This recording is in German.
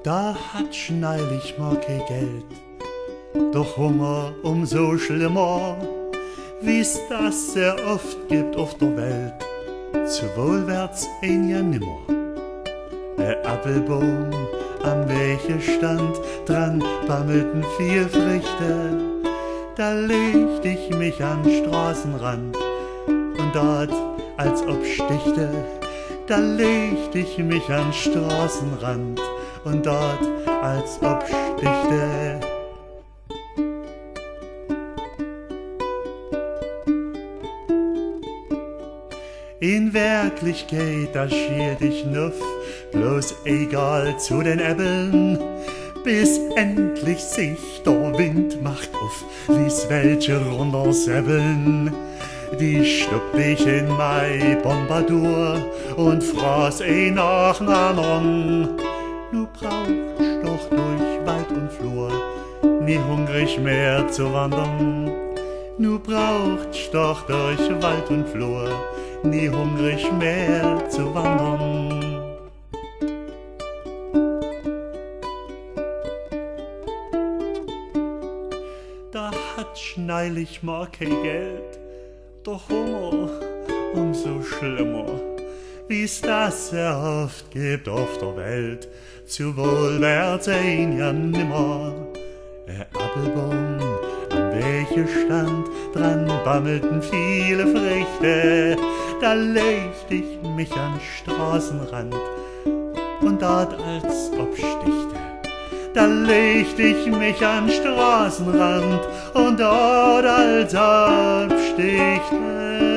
Da hat schneilig mal kein Geld, doch Hunger umso schlimmer, wie's das sehr oft gibt auf der Welt, zu wohlwärts ein Jahr nimmer. Apfelbaum am Wegestand, dran bammelten 4 Früchte, da legte ich mich an Straßenrand und dort, als ob stichte, da legte ich mich an Straßenrand und dort, als ob stichte. In Wirklichkeit, da schielt ich nuff, bloß egal zu den Äppeln, bis endlich sich der Wind macht auf, ließ welche runtersäppeln. Die stuppt ich in mein Bombardur und fraß ein nach dem andern. Nu brauchst doch durch Wald und Flur nie hungrig mehr zu wandern. Nu braucht's doch durch Wald und Flur nie hungrig mehr zu wandern. Da hat schneilig mal kein Geld, doch Hunger umso schlimmer, wie's das sehr oft gibt auf der Welt, zu wohlwärts ein Jahr nimmer. Apfelbaum am Wegestand, dran bammelten viele Früchte, da legte ich mich an Straßenrand und dort, als ob stichte, da legte ich mich an Straßenrand und dort, als ob stichte.